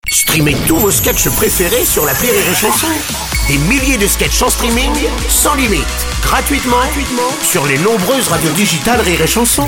Streamez tous vos sketchs préférés sur l'appli Rire et Chanson. Des milliers de sketchs en streaming, sans limite, gratuitement sur les nombreuses radios digitales Rire et Chanson.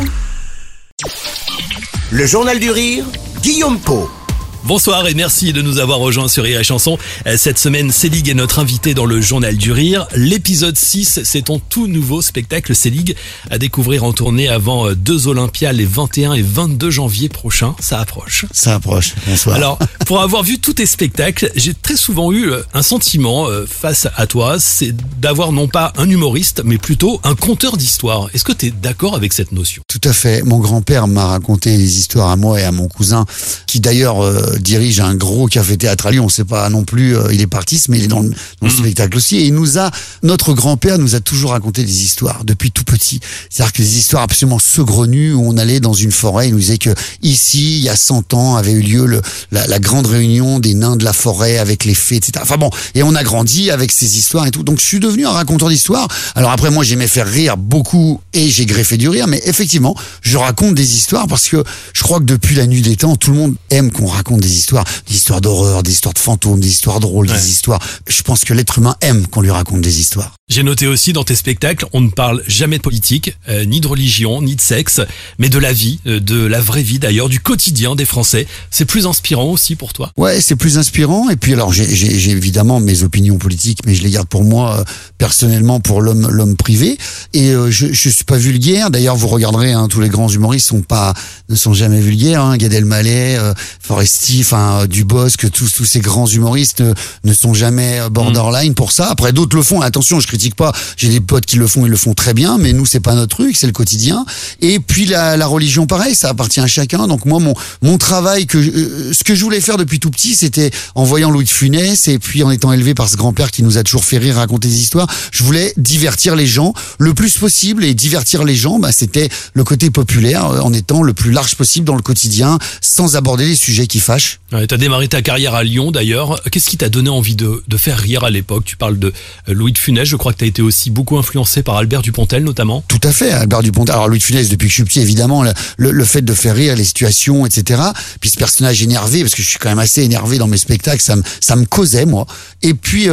Le Journal du Rire, Guillaume Pau. Bonsoir et merci de nous avoir rejoints sur Rire et Chanson. Cette semaine, Célig est notre invité dans le Journal du Rire. L'épisode 6, c'est ton tout nouveau spectacle Célig à découvrir en tournée avant 2 Olympias les 21 et 22 janvier prochains. Ça approche. Bonsoir. Alors, pour avoir vu tous tes spectacles, j'ai très souvent eu un sentiment face à toi, c'est d'avoir non pas un humoriste, mais plutôt un conteur d'histoires. Est-ce que tu es d'accord avec cette notion ? Tout à fait. Mon grand-père m'a raconté les histoires à moi et à mon cousin, qui d'ailleurs dirige un gros café-théâtre à Lyon. On sait pas non plus, il est partiste, mais il est dans le spectacle aussi. Et notre grand-père nous a toujours raconté des histoires depuis tout petit. C'est-à-dire que des histoires absolument saugrenues où on allait dans une forêt. Il nous disait que ici, il y a 100 ans, avait eu lieu la grande réunion des nains de la forêt avec les fées, etc. Enfin bon, et on a grandi avec ces histoires et tout. Donc je suis devenu un raconteur d'histoires. Alors après, moi, j'aimais faire rire beaucoup et j'ai greffé du rire. Mais effectivement, je raconte des histoires parce que je crois que depuis la nuit des temps, tout le monde aime qu'on raconte des histoires d'horreur, des histoires de fantômes, des histoires drôles, des histoires. Je pense que l'être humain aime qu'on lui raconte des histoires. J'ai noté aussi dans tes spectacles, on ne parle jamais de politique, ni de religion, ni de sexe, mais de la vie, de la vraie vie d'ailleurs, du quotidien des Français. C'est plus inspirant aussi pour toi ? Ouais, c'est plus inspirant. Et puis alors, j'ai évidemment mes opinions politiques, mais je les garde pour moi, personnellement, pour l'homme privé. Et je suis pas vulgaire. D'ailleurs, vous regarderez, tous les grands humoristes ne sont jamais vulgaires. Gad Elmaleh, Foresti, Dubosc, tous ces grands humoristes ne sont jamais borderline pour ça. Après, d'autres le font. Attention, je critique pas. J'ai des potes qui le font, ils le font très bien. Mais nous, c'est pas notre truc, c'est le quotidien. Et puis la religion, pareil, ça appartient à chacun. Donc moi, mon travail ce que je voulais faire depuis tout petit, c'était en voyant Louis de Funès et puis en étant élevé par ce grand-père qui nous a toujours fait rire, raconter des histoires. Je voulais divertir les gens le plus possible, et divertir les gens, c'était le côté populaire, en étant le plus large possible dans le quotidien, sans aborder les sujets qui fâchent. Ouais, t'as démarré ta carrière à Lyon d'ailleurs. Qu'est-ce qui t'a donné envie de faire rire à l'époque ? Tu parles de Louis de Funès, je crois que t'as été aussi beaucoup influencé par Albert Dupontel notamment. Tout à fait, Albert Dupontel. Alors Louis de Funès, depuis que je suis petit, évidemment, le fait de faire rire, les situations, etc. Puis ce personnage énervé, parce que je suis quand même assez énervé dans mes spectacles, ça me causait, moi. Et puis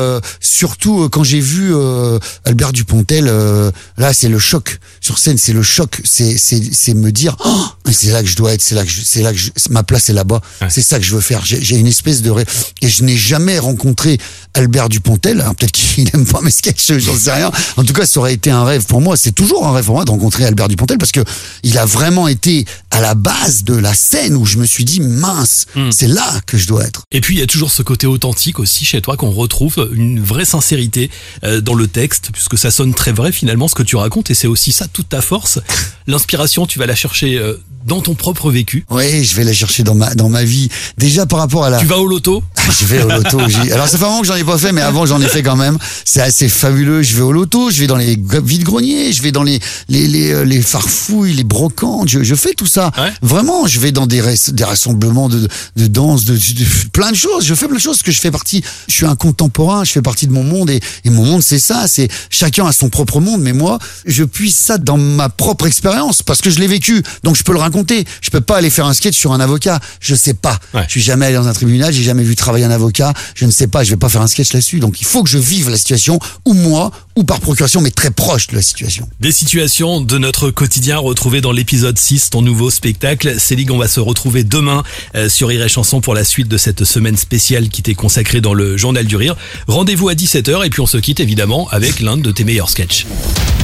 surtout quand j'ai vu Albert Dupontel, là c'est le choc sur scène, c'est le choc, c'est me dire c'est là que je dois être, ma place est là-bas. Ouais. C'est ça que je veux faire. J'ai une espèce de et je n'ai jamais rencontré Albert Dupontel. Alors peut-être qu'il n'aime pas mes sketchs, j'en sais rien. En tout cas, ça aurait été un rêve pour moi. C'est toujours un rêve pour moi de rencontrer Albert Dupontel, parce que il a vraiment été à la base de la scène où je me suis dit mince, c'est là que je dois être. Et puis il y a toujours ce côté authentique aussi chez toi, qu'on retrouve une vraie sincérité dans le texte, puisque ça sonne très vrai finalement ce que tu racontes, et c'est aussi ça toute ta force. L'inspiration, tu vas la chercher dans ton propre vécu. Oui, je vais la chercher dans ma vie. Déjà par rapport à la... Tu vas au loto ? Je vais au loto. Alors ça fait un moment que j'en ai pas fait, mais avant j'en ai fait quand même. C'est assez fabuleux. Je vais au loto, je vais dans les vides-greniers, je vais dans les farfouilles, les brocantes. Je fais tout ça. Ouais. Vraiment, je vais dans des rassemblements de danse, de plein de choses. Je fais plein de choses, parce que je suis un contemporain, je fais partie de mon monde, et mon monde c'est ça. C'est chacun a son propre monde, mais moi je puise ça dans ma propre expérience parce que je l'ai vécu. Donc je peux le raconter. Je peux pas aller faire un sketch sur un avocat. Je sais pas. Ouais. Je suis jamais allé dans un tribunal, j'ai jamais vu travailler un avocat. Je ne sais pas, je vais pas faire un sketch là-dessus. Donc il faut que je vive la situation, ou moi, ou par procuration, mais très proche de la situation. Des situations de notre quotidien retrouvées dans l'épisode 6, ton nouveau spectacle. Célig, on va se retrouver demain sur Rire et Chanson pour la suite de cette semaine spéciale qui t'est consacrée dans le Journal du Rire. Rendez-vous à 17h et puis on se quitte évidemment avec l'un de tes meilleurs sketchs.